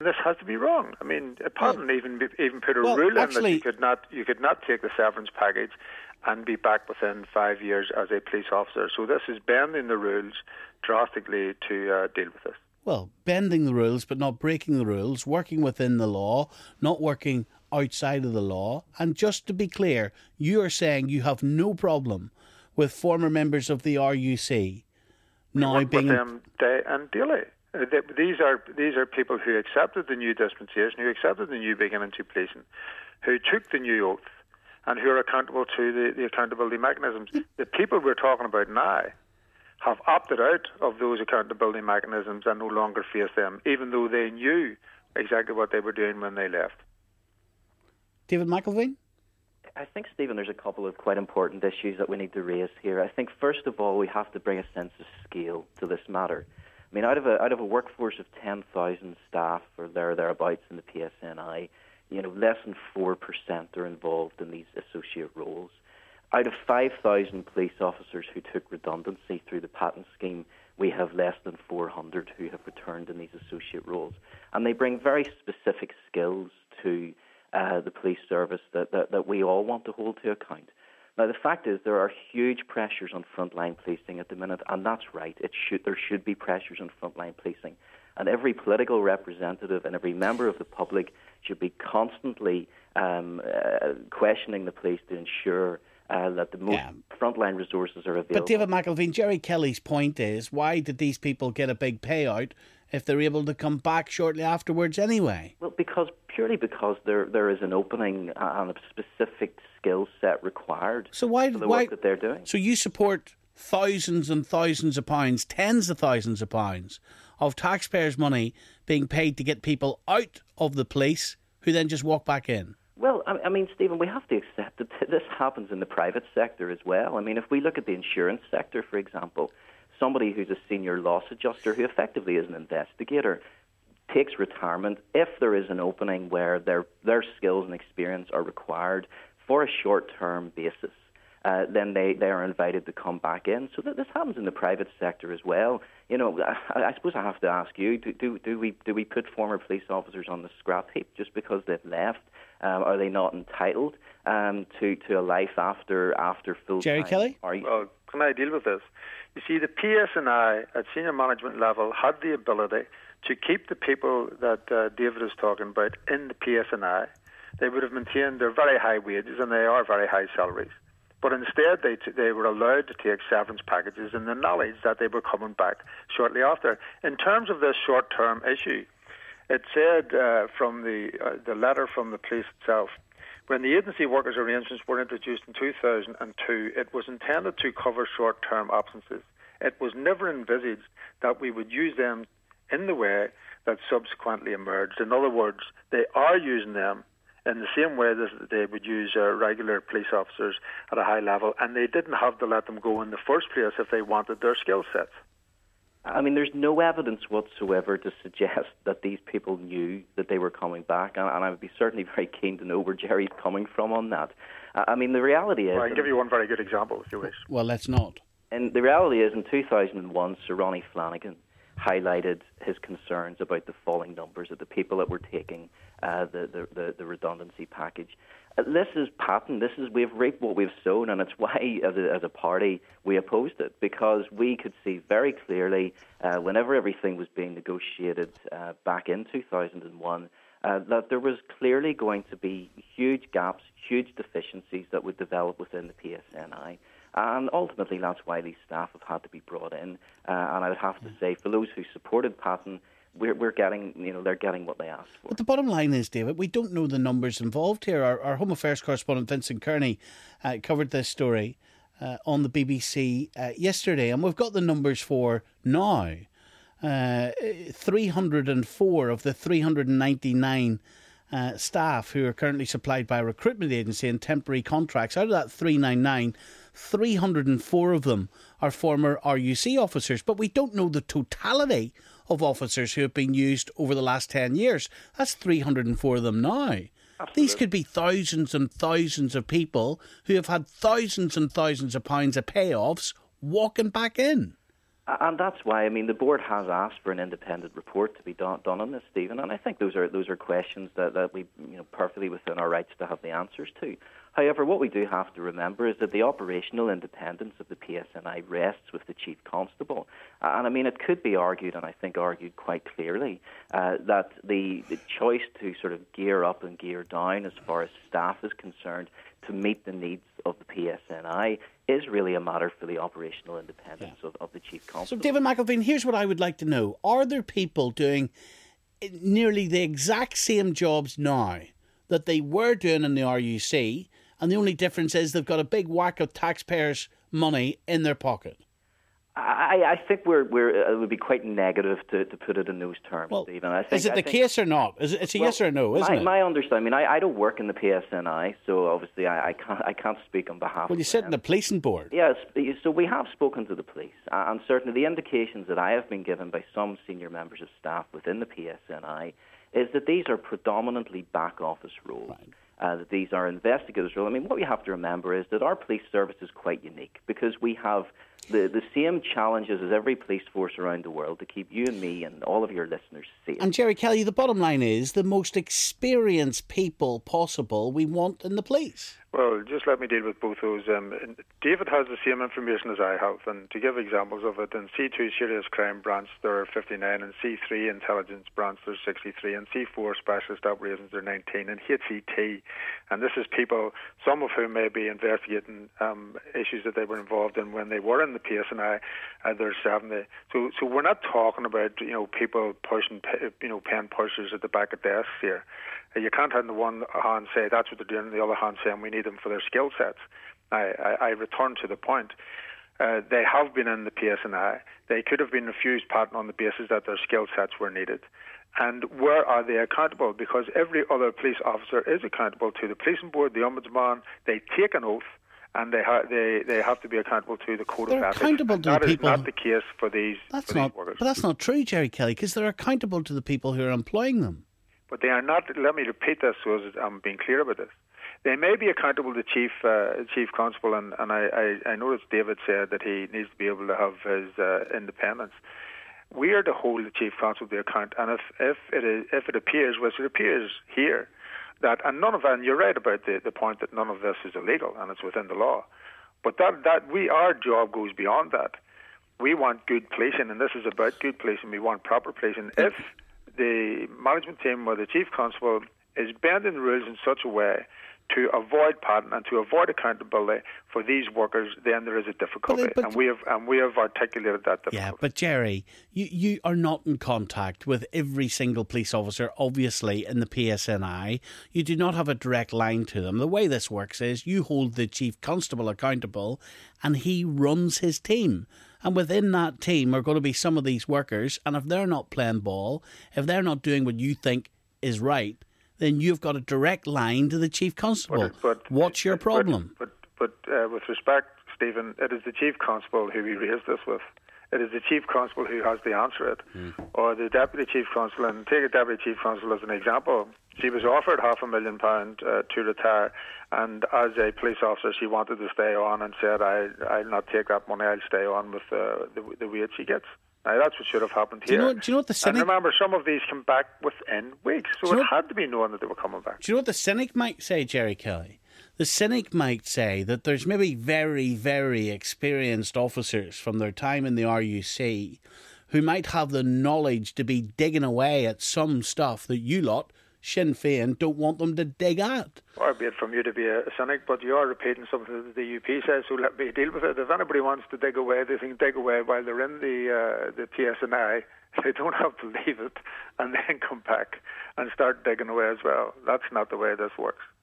This has to be wrong. I mean, Patton even put a rule in that you could not take the severance package and be back within 5 years as a police officer. So this is bending the rules drastically to deal with this. Well, bending the rules but not breaking the rules, working within the law, not working outside of the law. And just to be clear, you are saying you have no problem with former members of the RUC now being... with them day and daily. These are people who accepted the new dispensation, who accepted the new beginning to policing, who took the new oath, and who are accountable to the accountability mechanisms. The people we're talking about now have opted out of those accountability mechanisms and no longer face them, even though they knew exactly what they were doing when they left. David McElveen? I think, Stephen, there's a couple of quite important issues that we need to raise here. I think, first of all, we have to bring a sense of scale to this matter. I mean, out of a workforce of 10,000 staff or thereabouts in the PSNI, less than 4% are involved in these associate roles. Out of 5,000 police officers who took redundancy through the Patton scheme, we have less than 400 who have returned in these associate roles. And they bring very specific skills to the police service that we all want to hold to account. Now, the fact is there are huge pressures on frontline policing at the minute, and that's right. There should be pressures on frontline policing. And every political representative and every member of the public should be constantly questioning the police to ensure that the most frontline resources are available. But David McElveen, Jerry Kelly's point is, why did these people get a big payout if they're able to come back shortly afterwards anyway? Well, purely because there is an opening and a specific skill set required for the work that they're doing. So you support thousands and thousands of pounds, tens of thousands of pounds of taxpayers' money being paid to get people out of the police who then just walk back in? Well, I mean, Stephen, we have to accept that this happens in the private sector as well. I mean, if we look at the insurance sector, for example, somebody who's a senior loss adjuster who effectively is an investigator takes retirement if there is an opening where their skills and experience are required for a short-term basis. Then they are invited to come back in. So this happens in the private sector as well. I suppose I have to ask you: do we put former police officers on the scrap heap just because they've left? Are they not entitled to a life after full time? Jerry Kelly? Well, can I deal with this? You see, the PSNI at senior management level had the ability to keep the people that David is talking about in the PSNI. They would have maintained their very high wages, and they are very high salaries. But instead, they were allowed to take severance packages in the knowledge that they were coming back shortly after. In terms of this short-term issue, it said from the letter from the police itself, when the agency workers arrangements were introduced in 2002, it was intended to cover short-term absences. It was never envisaged that we would use them in the way that subsequently emerged. In other words, they are using them in the same way that they would use regular police officers at a high level, and they didn't have to let them go in the first place if they wanted their skill sets. I mean, there's no evidence whatsoever to suggest that these people knew that they were coming back, and I would be certainly very keen to know where Jerry's coming from on that. I mean, the reality is... Well, I can give you one very good example, if you wish. Well, let's not. And the reality is, in 2001, Sir Ronnie Flanagan highlighted his concerns about the falling numbers of the people that were taking the redundancy package. This is patent. We've reaped what we've sown, and it's why, as a party, we opposed it, because we could see very clearly, whenever everything was being negotiated back in 2001, that there was clearly going to be huge gaps, huge deficiencies that would develop within the PSNI. And ultimately, that's why these staff have had to be brought in. And I would have to say, for those who supported Patton, we're getting, they're getting what they asked for. But the bottom line is, David, we don't know the numbers involved here. Our Home Affairs correspondent Vincent Kearney covered this story on the BBC yesterday, and we've got the numbers for now. 304 of the 399 staff who are currently supplied by a recruitment agency in temporary contracts. Out of that 399, 304 of them are former RUC officers, but we don't know the totality of officers who have been used over the last 10 years. That's 304 of them now. Absolutely. These could be thousands and thousands of people who have had thousands and thousands of pounds of payoffs walking back in. And that's why, I mean, the board has asked for an independent report to be done on this, Stephen, and I think those are questions that we, perfectly within our rights to have the answers to. However, what we do have to remember is that the operational independence of the PSNI rests with the Chief Constable. And I mean, it could be argued, and I think argued quite clearly, that the choice to sort of gear up and gear down as far as staff is concerned to meet the needs of the PSNI is really a matter for the operational independence of the Chief Constable. So, David McElveen, here's what I would like to know. Are there people doing nearly the exact same jobs now that they were doing in the RUC, and the only difference is they've got a big whack of taxpayers' money in their pocket? I think it would be quite negative to put it in those terms, Stephen. Is it the case or not? It's a yes or no, isn't it? My understanding. I mean, I don't work in the PSNI, so obviously I can't speak on behalf. Well, you sit in the policing board. Yes, so we have spoken to the police, and certainly the indications that I have been given by some senior members of staff within the PSNI is that these are predominantly back office roles. Right. That these are investigators' roles. I mean, what we have to remember is that our police service is quite unique because we have the same challenges as every police force around the world to keep you and me and all of your listeners safe. And Jerry Kelly, the bottom line is the most experienced people possible we want in the police. Well, just let me deal with both those. David has the same information as I have, and to give examples of it, in C2 Serious Crime Branch there are 59, in C3 Intelligence Branch there's 63, in C4 Specialist Operations there are 19, in HCT, and this is people, some of whom may be investigating issues that they were involved in when they were in the PSNI, there's 70. So we're not talking about people pushing pen pushers at the back of desks here. You can't on the one hand say that's what they're doing, on the other hand saying we need them for their skill sets. I return to the point. They have been in the PSNI. They could have been refused patent on the basis that their skill sets were needed. And where are they accountable? Because every other police officer is accountable to the policing board, the ombudsman. They take an oath, and they have to be accountable to the code of ethics. They're accountable to the people. That is not the case for these workers. But that's not true, Jerry Kelly, because they're accountable to the people who are employing them. But they are not. Let me repeat this so as I'm being clear about this. They may be accountable to Chief Constable, and I noticed David said that he needs to be able to have his independence. We are to hold the Chief Constable to account, and if it appears, which it appears here, that and none of that, and you're right about the point that none of this is illegal and it's within the law, but that our job goes beyond that. We want good policing, and this is about good policing. We want proper policing. If the management team or the Chief Constable is bending the rules in such a way to avoid patent and to avoid accountability for these workers, then there is a difficulty, and we have articulated that difficulty. Yeah, but Jerry, you are not in contact with every single police officer, obviously, in the PSNI. You do not have a direct line to them. The way this works is you hold the Chief Constable accountable, and he runs his team. And within that team are going to be some of these workers, and if they're not playing ball, if they're not doing what you think is right, then you've got a direct line to the Chief Constable. What's your problem? But with respect, Stephen, it is the Chief Constable who we raised this with. It is the Chief Constable who has to answer it, or the Deputy Chief Constable. And take a Deputy Chief Constable as an example. She was offered £500,000 to retire, and as a police officer, she wanted to stay on and said, "I'll not take that money. I'll stay on with the wage she gets." Now, that's what should have happened here. Do you know what the cynic... And remember, some of these come back within weeks, so it had to be known that they were coming back. Do you know what the cynic might say, Jerry Kelly? The cynic might say that there's maybe very, very experienced officers from their time in the RUC who might have the knowledge to be digging away at some stuff that you lot, Sinn Féin, don't want them to dig at. Far be it from you to be a cynic, but you are repeating something that the UP says, so let me deal with it. If anybody wants to dig away, they can dig away while they're in the PSNI. They don't have to leave it and then come back and start digging away as well. That's not the way this works.